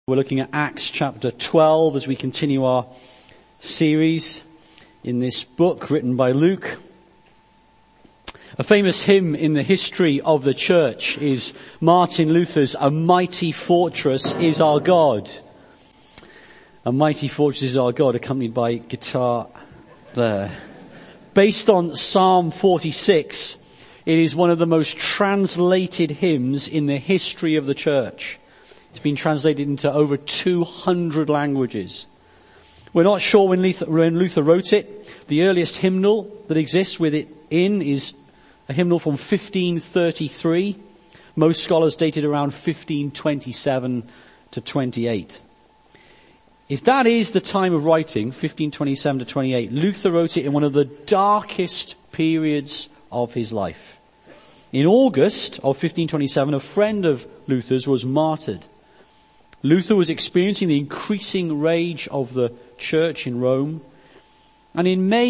We're looking at Acts chapter 12 as we continue our series in this book written by Luke. A famous hymn in the history of the church is Martin Luther's "A Mighty Fortress is Our God." A mighty fortress is our God, accompanied by guitar there. Based on Psalm 46, it is one of the most translated hymns in the history of the church. It's been translated into over 200 languages. We're not sure when Luther wrote it. The earliest hymnal that exists with it in is a hymnal from 1533. Most scholars date it around 1527 to 28. If that is the time of writing, 1527 to 28, Luther wrote it in one of the darkest periods of his life. In August of 1527, a friend of Luther's was martyred. Luther was experiencing the increasing rage of the church in Rome. And in May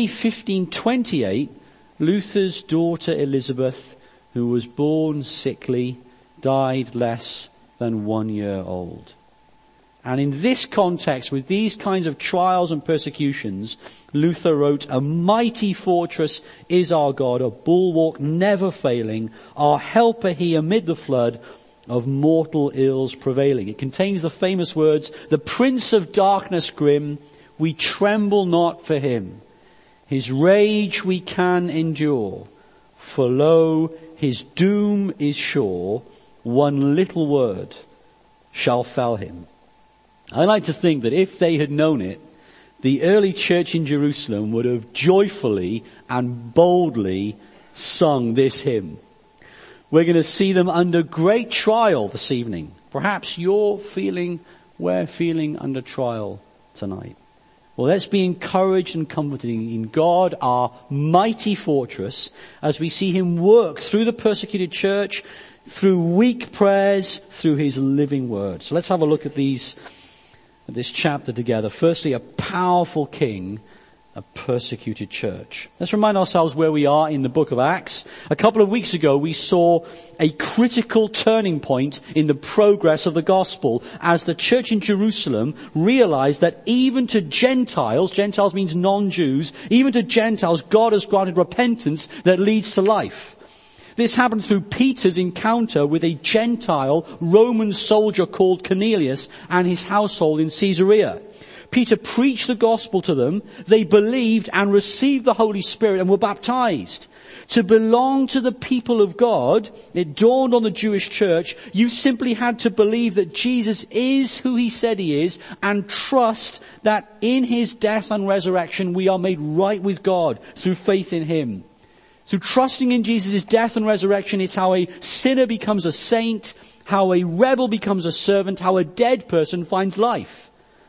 1528, Luther's daughter Elizabeth, who was born sickly, died less than 1 year old. And in this context, with these kinds of trials and persecutions, Luther wrote, "A mighty fortress is our God, a bulwark never failing, our helper he amid the flood of mortal ills prevailing." It contains the famous words, "The Prince of Darkness grim, we tremble not for him. His rage we can endure, for lo, his doom is sure, one little word shall fell him." I like to think that if they had known it, the early church in Jerusalem would have joyfully and boldly sung this hymn. We're going to see them under great trial this evening. Perhaps we're feeling under trial tonight. Well, let's be encouraged and comforted in God, our mighty fortress, as we see him work through the persecuted church, through weak prayers, through his living word. So let's have a look at this chapter together. Firstly, a powerful king, a persecuted church. Let's remind ourselves where we are in the book of Acts. A couple of weeks ago, we saw a critical turning point in the progress of the gospel as the church in Jerusalem realized that even to Gentiles means non-Jews, even to Gentiles, God has granted repentance that leads to life. This happened through Peter's encounter with a Gentile Roman soldier called Cornelius and his household in Caesarea. Peter preached the gospel to them. They believed and received the Holy Spirit and were baptized. To belong to the people of God, it dawned on the Jewish church, you simply had to believe that Jesus is who he said he is and trust that in his death and resurrection we are made right with God through faith in him. Through trusting in Jesus' death and resurrection, it's how a sinner becomes a saint, how a rebel becomes a servant, how a dead person finds life.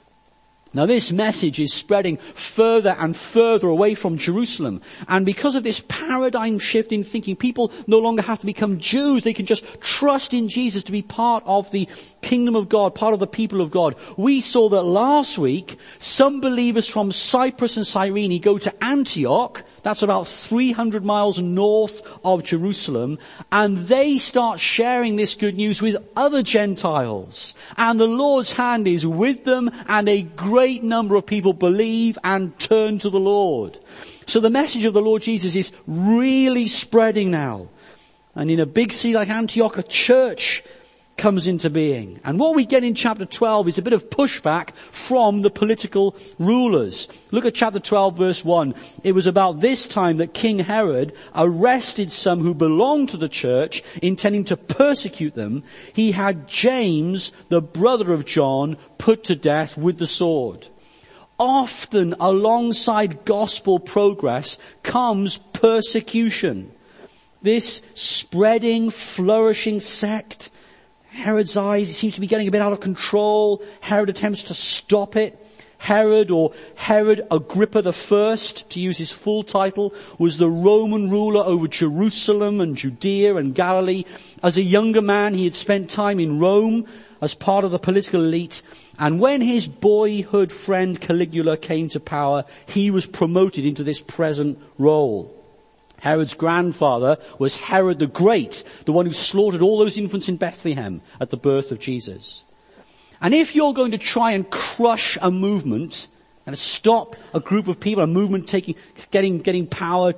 Now this message is spreading further and further away from Jerusalem. And because of this paradigm shift in thinking, people no longer have to become Jews. They can just trust in Jesus to be part of the kingdom of God, part of the people of God. We saw that last week, some believers from Cyprus and Cyrene go to Antioch. That's about 300 miles north of Jerusalem. And they start sharing this good news with other Gentiles. And the Lord's hand is with them, and a great number of people believe and turn to the Lord. So the message of the Lord Jesus is really spreading now. And in a big city like Antioch, a church comes into being. And what we get in chapter 12 is a bit of pushback from the political rulers. Look at chapter 12 verse 1. It was about this time that King Herod arrested some who belonged to the church, intending to persecute them. He had James, the brother of John, put to death with the sword. Often alongside gospel progress comes persecution. This spreading, flourishing sect, Herod's eyes, it seems to be getting a bit out of control. Herod attempts to stop it. Herod, or Herod Agrippa I, to use his full title, was the Roman ruler over Jerusalem and Judea and Galilee. As a younger man, he had spent time in Rome as part of the political elite. And when his boyhood friend Caligula came to power, he was promoted into this present role. Herod's grandfather was Herod the Great, the one who slaughtered all those infants in Bethlehem at the birth of Jesus. And if you're going to try and crush a movement and stop a group of people, a movement getting power,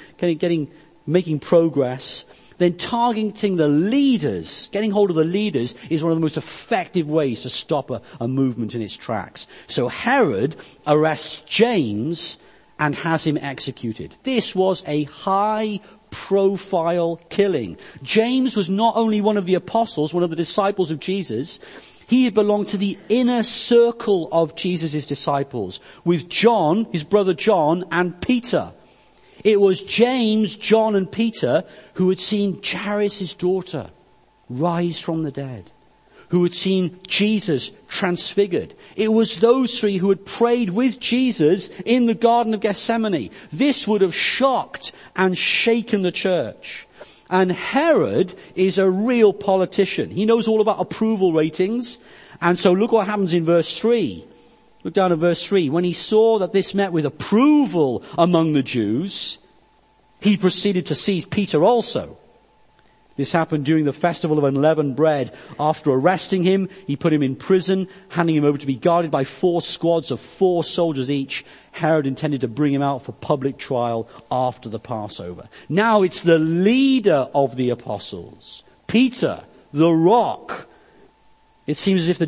making progress, then targeting the leaders, getting hold of the leaders, is one of the most effective ways to stop a movement in its tracks. So Herod arrests James and has him executed. This was a high-profile killing. James was not only one of the apostles, one of the disciples of Jesus, he belonged to the inner circle of Jesus' disciples, with John, his brother John, and Peter. It was James, John, and Peter who had seen Jairus' daughter rise from the dead, who had seen Jesus transfigured. It was those three who had prayed with Jesus in the Garden of Gethsemane. This would have shocked and shaken the church. And Herod is a real politician. He knows all about approval ratings. And so look what happens in verse 3. Look down at verse 3. When he saw that this met with approval among the Jews, he proceeded to seize Peter also. This happened during the festival of unleavened bread. After arresting him, he put him in prison, handing him over to be guarded by 4 squads of 4 soldiers each. Herod intended to bring him out for public trial after the Passover. Now it's the leader of the apostles, Peter, the rock. It seems as if the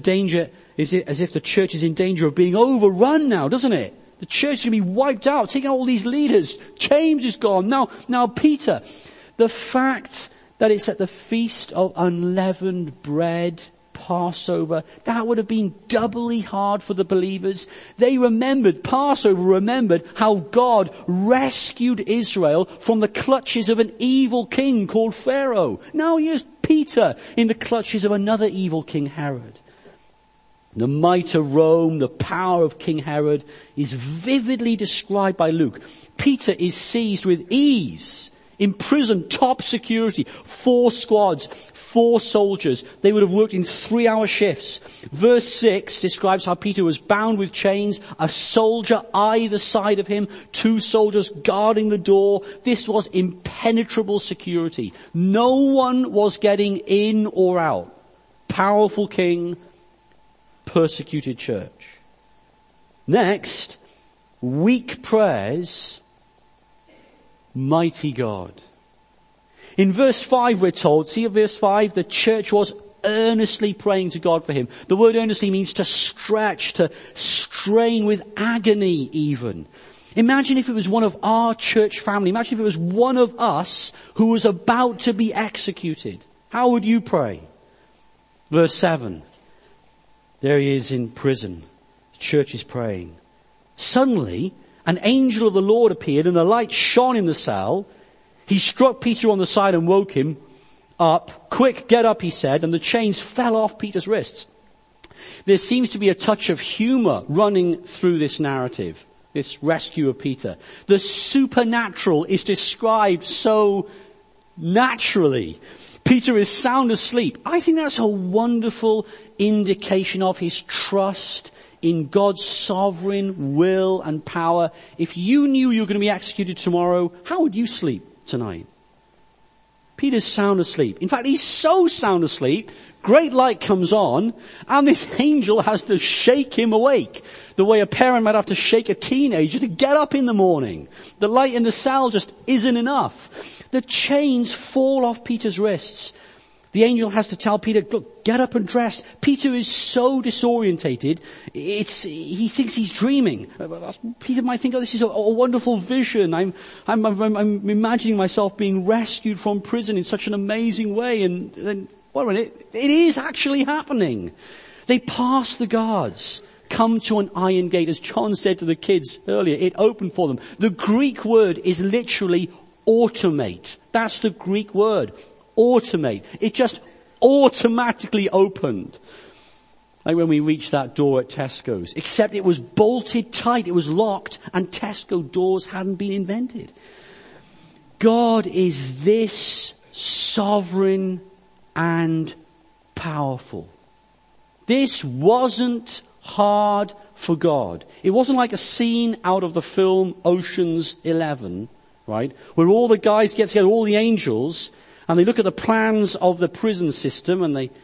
church is in danger of being overrun now, doesn't it? The church is going to be wiped out, taking out all these leaders. James is gone. Now Peter. The fact that it's at the feast of unleavened bread, Passover, that would have been doubly hard for the believers. Passover remembered how God rescued Israel from the clutches of an evil king called Pharaoh. Now here's Peter in the clutches of another evil king, Herod. The might of Rome, the power of King Herod is vividly described by Luke. Peter is seized with ease, imprisoned, top security, 4 squads, 4 soldiers. They would have worked in 3-hour shifts. Verse 6 describes how Peter was bound with chains, a soldier either side of him, 2 soldiers guarding the door. This was impenetrable security. No one was getting in or out. Powerful king, persecuted church. Next, weak prayers, mighty God. In verse 5 we're told, see at verse 5, the church was earnestly praying to God for him. The word earnestly means to stretch, to strain with agony even. Imagine if it was one of our church family. Imagine if it was one of us who was about to be executed. How would you pray? Verse 7. There he is in prison. The church is praying. Suddenly, an angel of the Lord appeared and a light shone in the cell. He struck Peter on the side and woke him up. Quick, get up, he said, and the chains fell off Peter's wrists. There seems to be a touch of humor running through this narrative, this rescue of Peter. The supernatural is described so naturally. Peter is sound asleep. I think that's a wonderful indication of his trust in God's sovereign will and power. If you knew you were going to be executed tomorrow, how would you sleep tonight? Peter's sound asleep. In fact, he's so sound asleep, great light comes on, and this angel has to shake him awake. The way a parent might have to shake a teenager to get up in the morning. The light in the cell just isn't enough. The chains fall off Peter's wrists. The angel has to tell Peter, look, get up and dress. Peter is so disorientated, he thinks he's dreaming. Peter might think, oh, this is a wonderful vision. I'm imagining myself being rescued from prison in such an amazing way. And then, wait a minute, it is actually happening. They pass the guards, come to an iron gate. As John said to the kids earlier, it opened for them. The Greek word is literally automate. That's the Greek word. Automate. It just automatically opened. Like when we reached that door at Tesco's. Except it was bolted tight, it was locked, and Tesco doors hadn't been invented. God is this sovereign and powerful. This wasn't hard for God. It wasn't like a scene out of the film Ocean's 11, right? Where all the guys get together, all the angels, and they look at the plans of the prison system and they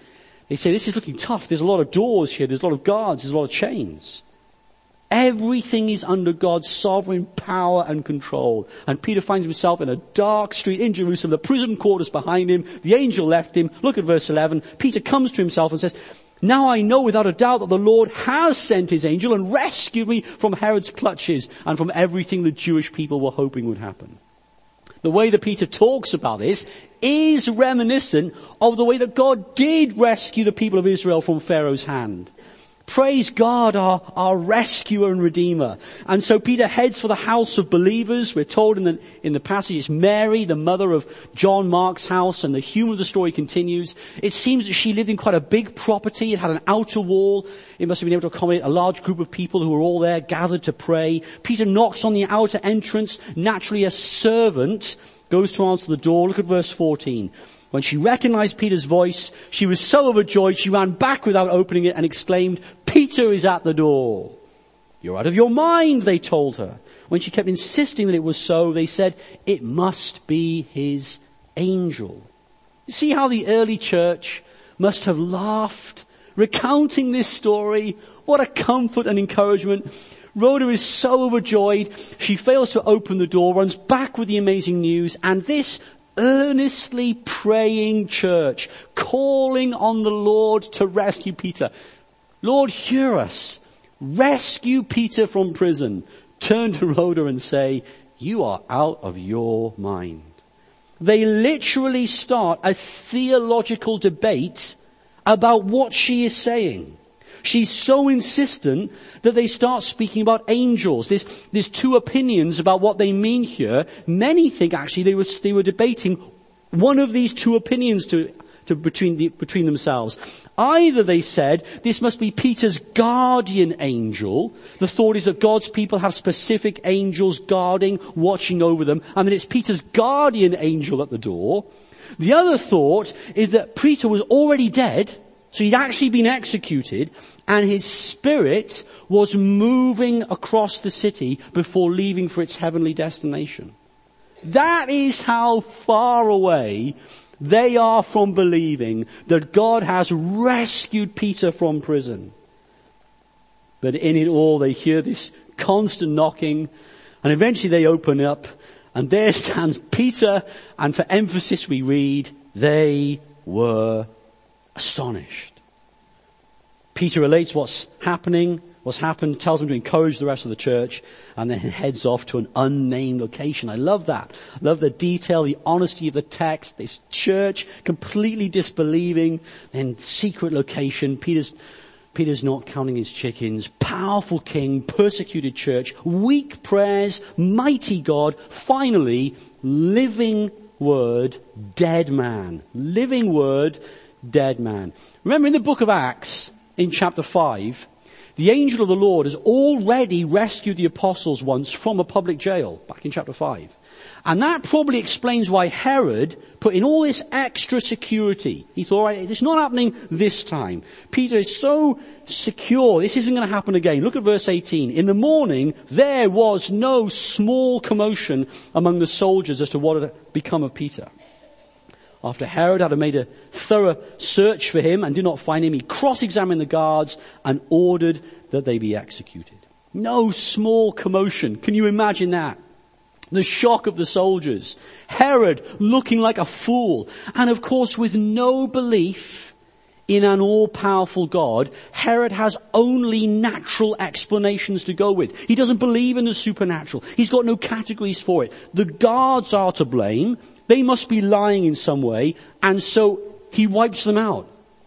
They say, this is looking tough. There's a lot of doors here. There's a lot of guards. There's a lot of chains. Everything is under God's sovereign power and control. And Peter finds himself in a dark street in Jerusalem. The prison quarters behind him. The angel left him. Look at verse 11. Peter comes to himself and says, now I know without a doubt that the Lord has sent his angel and rescued me from Herod's clutches and from everything the Jewish people were hoping would happen. The way that Peter talks about this is reminiscent of the way that God did rescue the people of Israel from Pharaoh's hand. Praise God, our rescuer and redeemer. And so Peter heads for the house of believers. We're told in the passage it's Mary, the mother of John Mark's house, and the humor of the story continues. It seems that she lived in quite a big property. It had an outer wall. It must have been able to accommodate a large group of people who were all there gathered to pray. Peter knocks on the outer entrance. Naturally, a servant goes to answer the door. Look at verse 14. When she recognized Peter's voice, she was so overjoyed she ran back without opening it and exclaimed, Peter is at the door. You're out of your mind, they told her. When she kept insisting that it was so, they said, it must be his angel. You see how the early church must have laughed, recounting this story. What a comfort and encouragement. Rhoda is so overjoyed. She fails to open the door, runs back with the amazing news, and this earnestly praying church, calling on the Lord to rescue Peter. Lord, hear us. Rescue Peter from prison. Turn to Rhoda and say, you are out of your mind. They literally start a theological debate about what she is saying. She's so insistent that they start speaking about angels. There's two opinions about what they mean here. Many think actually they were debating one of these two opinions between themselves. Either they said this must be Peter's guardian angel. The thought is that God's people have specific angels guarding, watching over them, and that it's Peter's guardian angel at the door. The other thought is that Peter was already dead. So he'd actually been executed, and his spirit was moving across the city before leaving for its heavenly destination. That is how far away they are from believing that God has rescued Peter from prison. But in it all, they hear this constant knocking, and eventually they open up, and there stands Peter, and for emphasis we read, they were astonished. Peter relates what's happened, tells them to encourage the rest of the church, and then heads off to an unnamed location. I love that. I love the detail, the honesty of the text. This church completely disbelieving, then secret location. Peter's not counting his chickens. Powerful king, persecuted church, weak prayers, mighty God. Finally, living word, dead man. Living word, dead man. Remember in the book of Acts, in chapter 5, the angel of the Lord has already rescued the apostles once from a public jail, back in chapter 5. And that probably explains why Herod put in all this extra security. He thought, all right, it's not happening this time. Peter is so secure, this isn't going to happen again. Look at verse 18. In the morning, there was no small commotion among the soldiers as to what had become of Peter. After Herod had made a thorough search for him and did not find him, he cross-examined the guards and ordered that they be executed. No small commotion. Can you imagine that? The shock of the soldiers. Herod looking like a fool. And of course, with no belief in an all-powerful God, Herod has only natural explanations to go with. He doesn't believe in the supernatural. He's got no categories for it. The guards are to blame. They must be lying in some way, and so he wipes them out.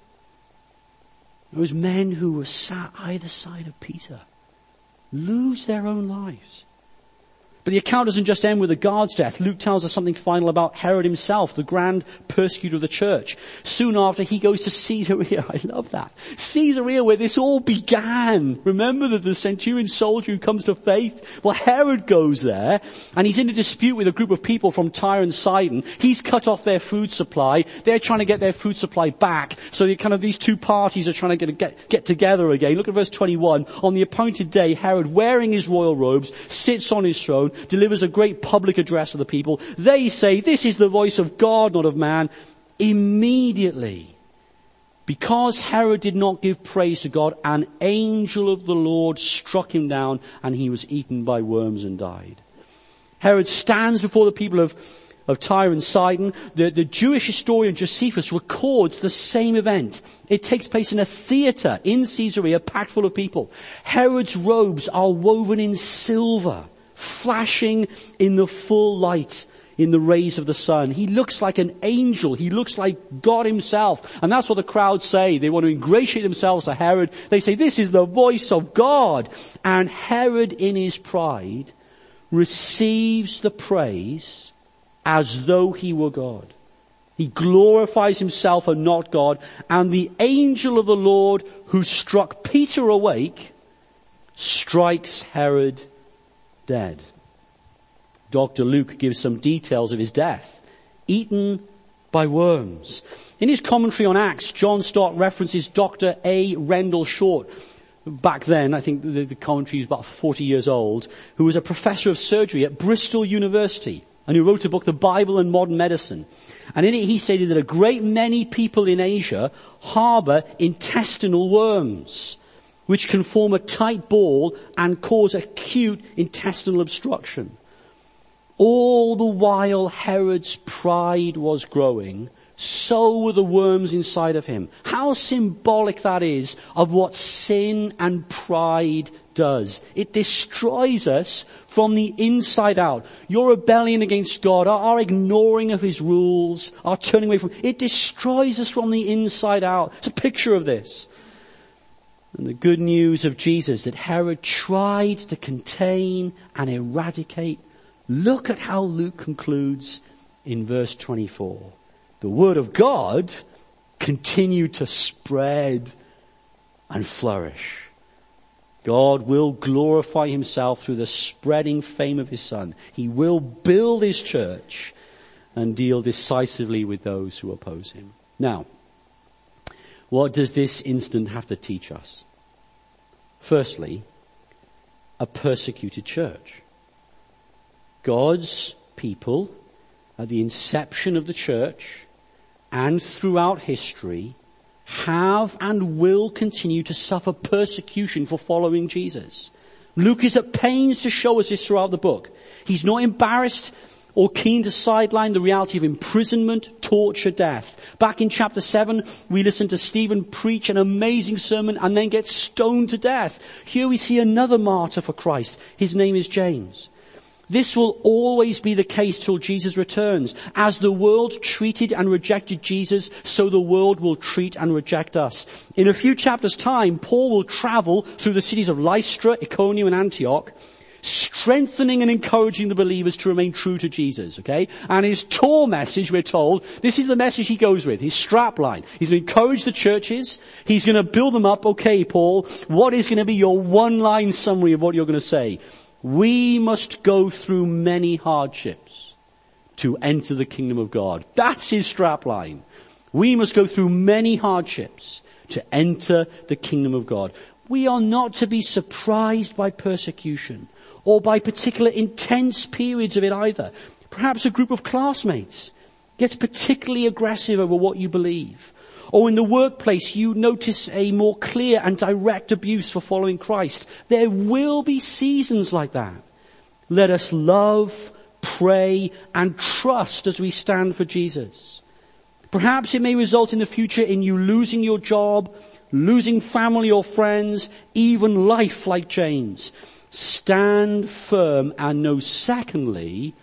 Those men who were sat either side of Peter lose their own lives. But the account doesn't just end with the guard's death. Luke tells us something final about Herod himself, the grand persecutor of the church. Soon after, he goes to Caesarea. I love that. Caesarea, where this all began. Remember the centurion soldier who comes to faith? Well, Herod goes there, and he's in a dispute with a group of people from Tyre and Sidon. He's cut off their food supply. They're trying to get their food supply back. So these two parties are trying to get together again. Look at verse 21. On the appointed day, Herod, wearing his royal robes, sits on his throne, delivers a great public address to the people. They say, this is the voice of God, not of man. Immediately, Because Herod did not give praise to God, an angel of the Lord struck him down, and he was eaten by worms and died. Herod stands before the people of Tyre and Sidon. The Jewish historian Josephus records the same event. It takes place in a theater in Caesarea, packed full of people. Herod's robes are woven in silver, flashing in the full light, in the rays of the sun. He looks like an angel. He looks like God himself. And that's what the crowd say. They want to ingratiate themselves to Herod. They say, this is the voice of God. And Herod, in his pride, receives the praise as though he were God. He glorifies himself and not God. And the angel of the Lord, who struck Peter awake, strikes Herod dead. Dr. Luke gives some details of his death. Eaten by worms. In his commentary on Acts, John Stott references Dr. A. Rendell Short. Back then, I think the commentary was about 40 years old, who was a professor of surgery at Bristol University, and who wrote a book, The Bible and Modern Medicine. And in it he stated that a great many people in Asia harbor intestinal worms, which can form a tight ball and cause acute intestinal obstruction. All the while Herod's pride was growing, so were the worms inside of him. How symbolic that is of what sin and pride does. It destroys us from the inside out. Your rebellion against God, our ignoring of his rules, our turning away from, it destroys us from the inside out. It's a picture of this. And the good news of Jesus that Herod tried to contain and eradicate. Look at how Luke concludes in verse 24. The word of God continued to spread and flourish. God will glorify himself through the spreading fame of his Son. He will build his church and deal decisively with those who oppose him. Now, what does this incident have to teach us? Firstly, a persecuted church. God's people, at the inception of the church and throughout history, have and will continue to suffer persecution for following Jesus. Luke is at pains to show us this throughout the book. He's not embarrassed or keen to sideline the reality of imprisonment, torture, death. Back in chapter 7, we listened to Stephen preach an amazing sermon and then get stoned to death. Here we see another martyr for Christ. His name is James. This will always be the case till Jesus returns. As the world treated and rejected Jesus, so the world will treat and reject us. In a few chapters' time, Paul will travel through the cities of Lystra, Iconium, and Antioch, strengthening and encouraging the believers to remain true to Jesus, okay? And his tour message, we're told, this is the message he goes with, his strapline. He's going to encourage the churches. He's going to build them up. Okay, Paul, what is going to be your one-line summary of what you're going to say? We must go through many hardships to enter the kingdom of God. That's his strapline. We must go through many hardships to enter the kingdom of God. We are not to be surprised by persecution or by particular intense periods of it either. Perhaps a group of classmates gets particularly aggressive over what you believe. Or in the workplace, you notice a more clear and direct abuse for following Christ. There will be seasons like that. Let us love, pray, and trust as we stand for Jesus. Perhaps it may result in the future in you losing your job, losing family or friends, even life like James. Stand firm and know, secondly,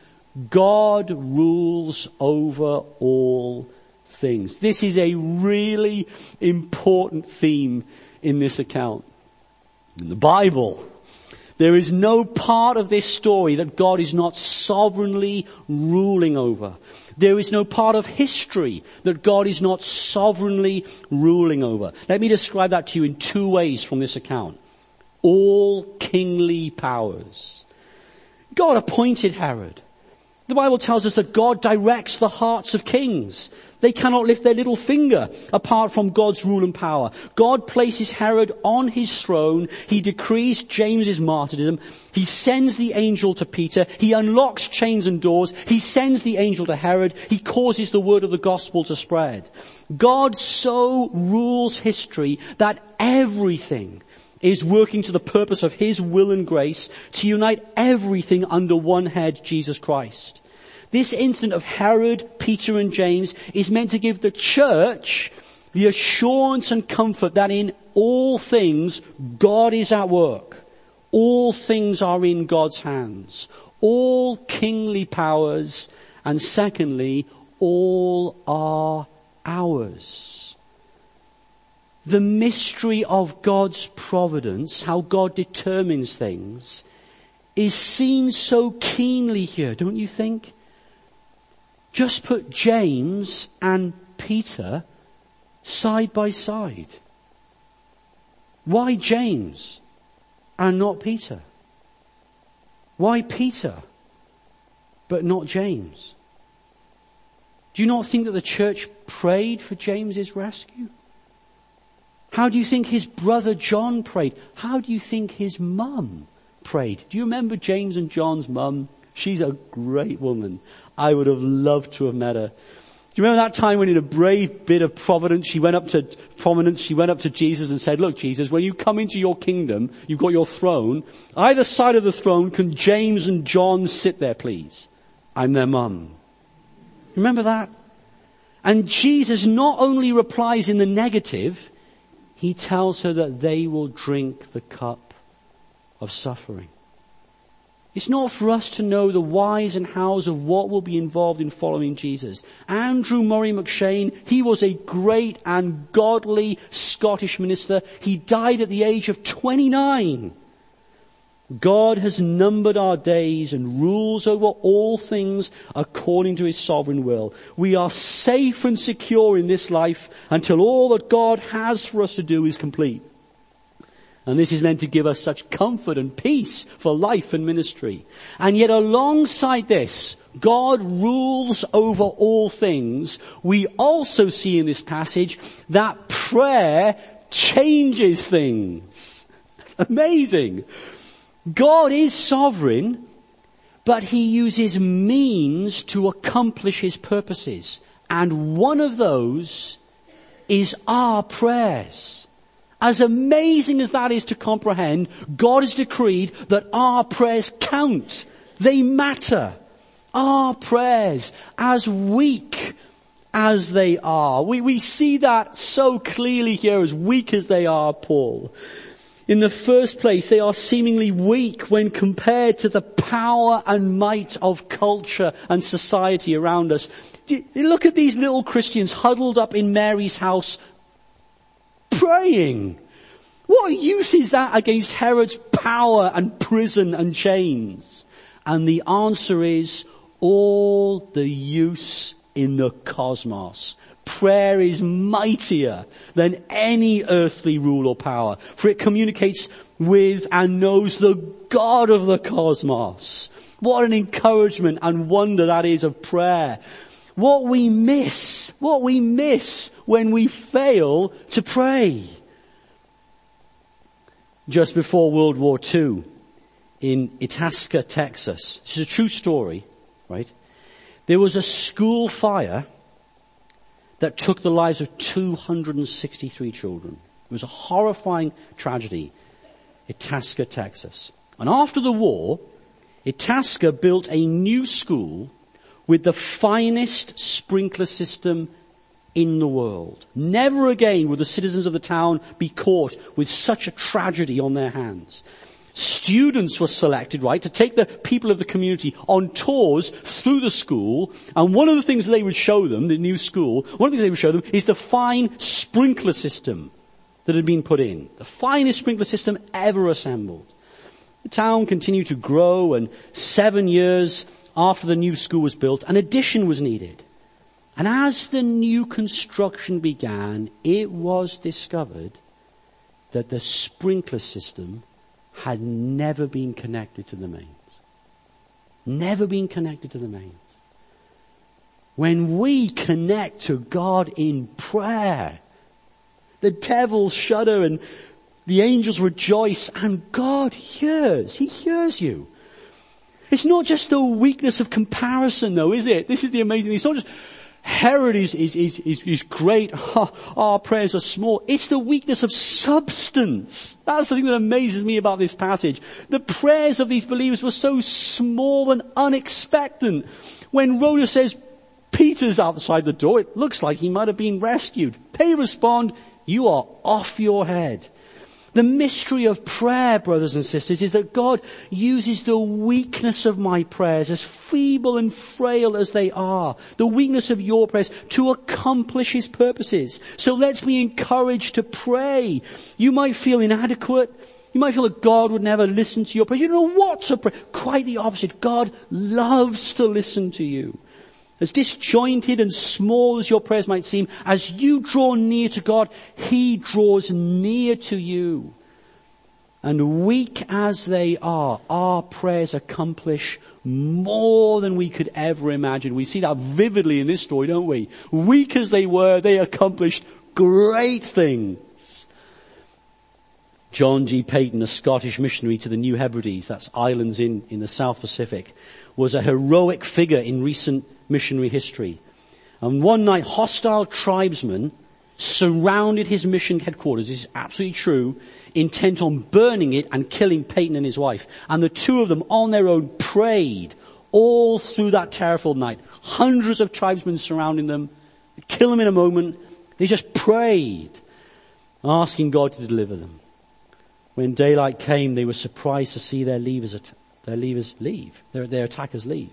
God rules over all things. This is a really important theme in this account. In the Bible, there is no part of this story that God is not sovereignly ruling over. There is no part of history that God is not sovereignly ruling over. Let me describe that to you in two ways from this account. All kingly powers. God appointed Herod. The Bible tells us that God directs the hearts of kings. They cannot lift their little finger apart from God's rule and power. God places Herod on his throne. He decrees James's martyrdom. He sends the angel to Peter. He unlocks chains and doors. He sends the angel to Herod. He causes the word of the gospel to spread. God so rules history that everything is working to the purpose of his will and grace to unite everything under one head, Jesus Christ. This incident of Herod, Peter and James is meant to give the church the assurance and comfort that in all things God is at work. All things are in God's hands. All kingly powers, and secondly, all are ours. The mystery of God's providence, how God determines things, is seen so keenly here, don't you think? Just put James and Peter side by side. Why James and not Peter? Why Peter but not James? Do you not think that the church prayed for James's rescue? How do you think his brother John prayed? How do you think his mum prayed? Do you remember James and John's mum? She's a great woman. I would have loved to have met her. Do you remember that time when in a brave bit of providence, she went up to Jesus and said, look, Jesus, when you come into your kingdom, you've got your throne. Either side of the throne, can James and John sit there, please? I'm their mum. Remember that? And Jesus not only replies in the negative, he tells her that they will drink the cup of suffering. It's not for us to know the whys and hows of what will be involved in following Jesus. Andrew Murray McShane, he was a great and godly Scottish minister. He died at the age of 29. God has numbered our days and rules over all things according to his sovereign will. We are safe and secure in this life until all that God has for us to do is complete. And this is meant to give us such comfort and peace for life and ministry. And yet alongside this, God rules over all things. We also see in this passage that prayer changes things. It's amazing. God is sovereign, but he uses means to accomplish his purposes. And one of those is our prayers. As amazing as that is to comprehend, God has decreed that our prayers count. They matter. Our prayers, as weak as they are. We see that so clearly here, as weak as they are, Paul. In the first place, they are seemingly weak when compared to the power and might of culture and society around us. Look at these little Christians huddled up in Mary's house, praying. What use is that against Herod's power and prison and chains? And the answer is all the use in the cosmos. Prayer is mightier than any earthly rule or power, for it communicates with and knows the God of the cosmos. What an encouragement and wonder that is of prayer. What we miss when we fail to pray. Just before World War II, in Itasca, Texas, this is a true story, right? There was a school fire that took the lives of 263 children. It was a horrifying tragedy. Itasca, Texas. And after the war, Itasca built a new school with the finest sprinkler system in the world. Never again would the citizens of the town be caught with such a tragedy on their hands. Students were selected, right, to take the people of the community on tours through the school. And one of the things they would show them, the new school, one of the things they would show them is the fine sprinkler system that had been put in. The finest sprinkler system ever assembled. The town continued to grow, and 7 years after the new school was built, an addition was needed. And as the new construction began, it was discovered that the sprinkler system had never been connected to the mains. never been connected to the main. When we connect to God in prayer, the devils shudder and the angels rejoice, and God hears. He hears you. It's not just the weakness of comparison though, is it? This is the amazing thing. It's not just Herod is great. Our prayers are small. It's the weakness of substance. That's the thing that amazes me about this passage. The prayers of these believers were so small and unexpected. When Rhoda says, Peter's outside the door, it looks like he might have been rescued. They respond, you are off your head. The mystery of prayer, brothers and sisters, is that God uses the weakness of my prayers, as feeble and frail as they are, the weakness of your prayers, to accomplish His purposes. So let's be encouraged to pray. You might feel inadequate. You might feel that God would never listen to your prayer. You don't know what to pray. Quite the opposite. God loves to listen to you. As disjointed and small as your prayers might seem, as you draw near to God, He draws near to you. And weak as they are, our prayers accomplish more than we could ever imagine. We see that vividly in this story, don't we? Weak as they were, they accomplished great things. John G. Paton, a Scottish missionary to the New Hebrides, that's islands in the South Pacific, was a heroic figure in recent missionary history. And one night, hostile tribesmen surrounded his mission headquarters. This is absolutely true, intent on burning it and killing Paton and his wife. And the two of them on their own prayed all through that terrible night. Hundreds of tribesmen surrounding them, kill them in a moment. They just prayed, asking God to deliver them. When daylight came, they were surprised to see their attackers leave.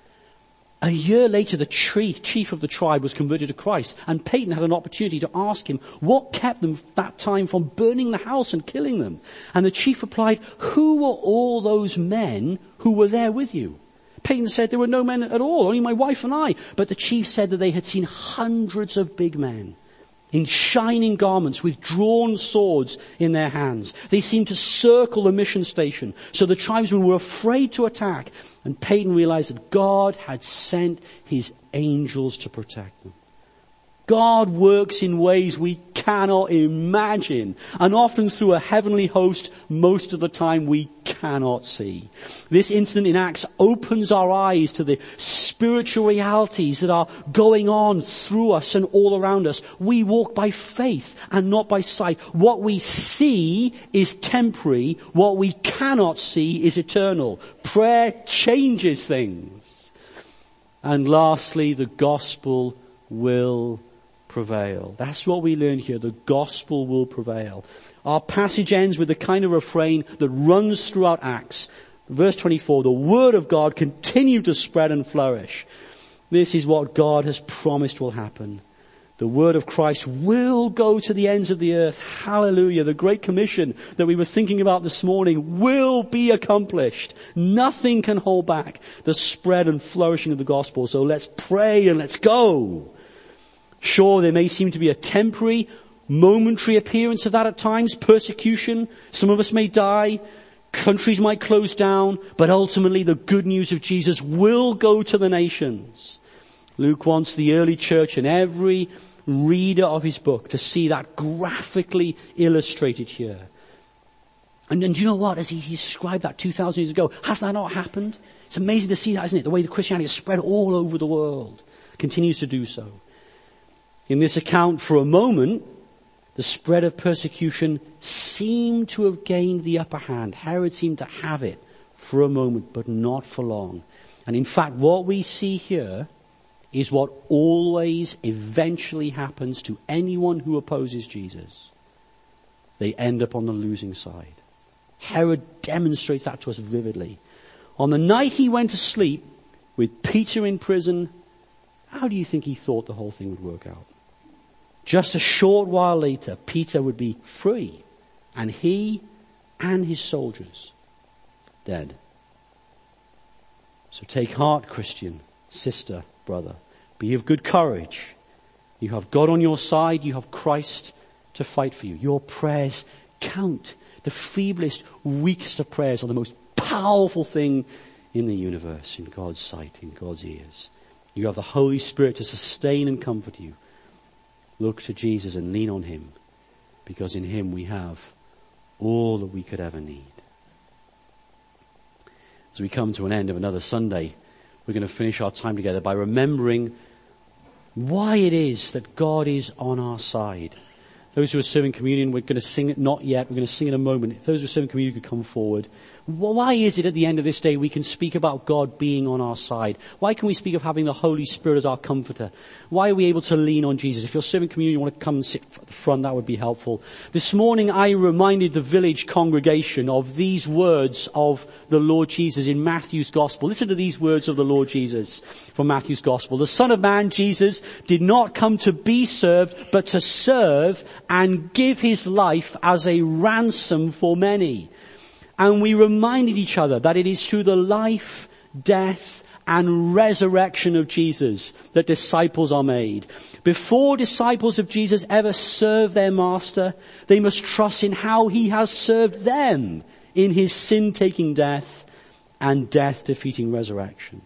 A year later, the chief of the tribe was converted to Christ, and Paton had an opportunity to ask him what kept them that time from burning the house and killing them. And the chief replied, who were all those men who were there with you? Paton said, there were no men at all, only my wife and I. But the chief said that they had seen hundreds of big men in shining garments with drawn swords in their hands. They seemed to circle the mission station. So the tribesmen were afraid to attack. And Paton realized that God had sent His angels to protect them. God works in ways we cannot imagine, and often through a heavenly host most of the time we cannot see. This incident in Acts opens our eyes to the spiritual realities that are going on through us and all around us. We walk by faith and not by sight. What we see is temporary. What we cannot see is eternal. Prayer changes things. And lastly, the gospel will prevail. That's what we learn here. The gospel will prevail. Our passage ends with the kind of refrain that runs throughout Acts. Verse 24, the word of God continued to spread and flourish. This is what God has promised will happen. The word of Christ will go to the ends of the earth. Hallelujah. The Great Commission that we were thinking about this morning will be accomplished. Nothing can hold back the spread and flourishing of the gospel. So let's pray and let's go. Sure, there may seem to be a temporary, momentary appearance of that at times, persecution. Some of us may die. Countries might close down. But ultimately, the good news of Jesus will go to the nations. Luke wants the early church and every reader of his book to see that graphically illustrated here. And do you know what? As he described that 2,000 years ago, has that not happened? It's amazing to see that, isn't it? The way the Christianity has spread all over the world. Continues to do so. In this account, for a moment, the spread of persecution seemed to have gained the upper hand. Herod seemed to have it for a moment, but not for long. And in fact, what we see here is what always eventually happens to anyone who opposes Jesus. They end up on the losing side. Herod demonstrates that to us vividly. On the night he went to sleep with Peter in prison, how do you think he thought the whole thing would work out? Just a short while later, Peter would be free, and he and his soldiers dead. So take heart, Christian, sister, brother. Be of good courage. You have God on your side. You have Christ to fight for you. Your prayers count. The feeblest, weakest of prayers are the most powerful thing in the universe, in God's sight, in God's ears. You have the Holy Spirit to sustain and comfort you. Look to Jesus and lean on him, because in him we have all that we could ever need. As we come to an end of another Sunday, we're going to finish our time together by remembering why it is that God is on our side. Those who are serving communion, we're going to sing it, not yet, we're going to sing in a moment. If those who are serving communion could come forward. Why is it at the end of this day we can speak about God being on our side? Why can we speak of having the Holy Spirit as our comforter? Why are we able to lean on Jesus? If you're serving communion, you want to come and sit at the front, that would be helpful. This morning I reminded the village congregation of these words of the Lord Jesus in Matthew's Gospel. Listen to these words of the Lord Jesus from Matthew's Gospel. The Son of Man, Jesus, did not come to be served, but to serve and give his life as a ransom for many. And we reminded each other that it is through the life, death, and resurrection of Jesus that disciples are made. Before disciples of Jesus ever serve their master, they must trust in how he has served them in his sin-taking death and death-defeating resurrection.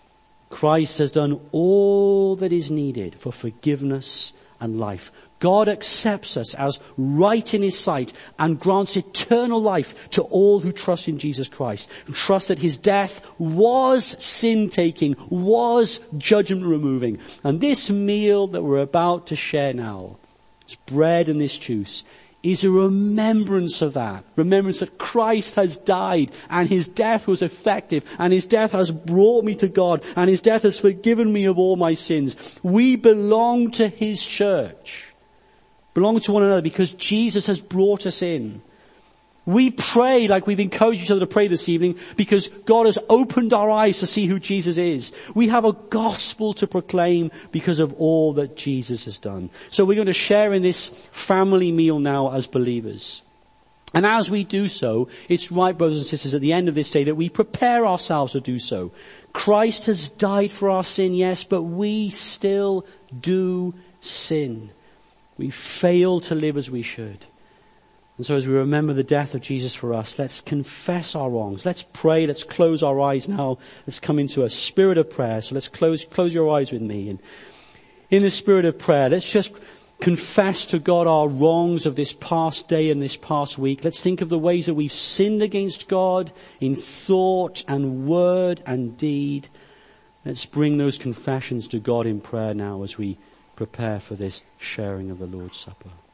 Christ has done all that is needed for forgiveness and life. God accepts us as right in his sight and grants eternal life to all who trust in Jesus Christ, who trust that his death was sin-taking, was judgment-removing. And this meal that we're about to share now, this bread and this juice, is a remembrance of that. Remembrance that Christ has died and his death was effective and his death has brought me to God and his death has forgiven me of all my sins. We belong to his church. Belong to one another because Jesus has brought us in. We pray like we've encouraged each other to pray this evening because God has opened our eyes to see who Jesus is. We have a gospel to proclaim because of all that Jesus has done. So we're going to share in this family meal now as believers. And as we do so, it's right, brothers and sisters, at the end of this day that we prepare ourselves to do so. Christ has died for our sin, yes, but we still do sin. We fail to live as we should. And so as we remember the death of Jesus for us, let's confess our wrongs. Let's pray. Let's close our eyes now. Let's come into a spirit of prayer. So let's close your eyes with me. And in the spirit of prayer, let's just confess to God our wrongs of this past day and this past week. Let's think of the ways that we've sinned against God in thought and word and deed. Let's bring those confessions to God in prayer now as we prepare for this sharing of the Lord's Supper.